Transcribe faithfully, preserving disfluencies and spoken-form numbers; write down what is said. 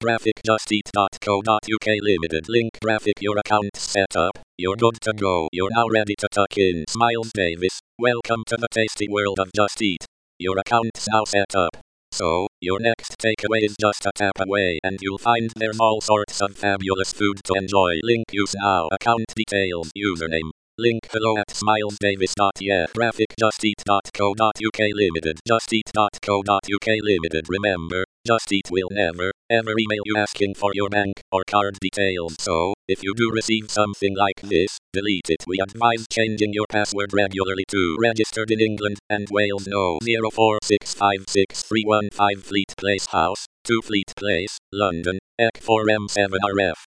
Graphic Just Eat dot co dot uk Limited. Link graphic. Your account set up. You're good to go. You're now ready to tuck in. Smiles Davis. Welcome to the tasty world of Just Eat. Your account's now set up. So, your next takeaway is just a tap away and you'll find there's all sorts of fabulous food to enjoy. Link use now. Account details. Username. Link hello at smiles davis dot yeah. Graphic Just Eat dot co dot uk Limited. Just Eat dot co dot uk Limited. Remember, Just Eat will never, ever email you asking for your bank or card details. So, if you do receive something like this, delete it. We advise changing your password regularly to registered in England and Wales. No. zero four six five six three one five Fleet Place House, two Fleet Place, London, E C four M seven R F.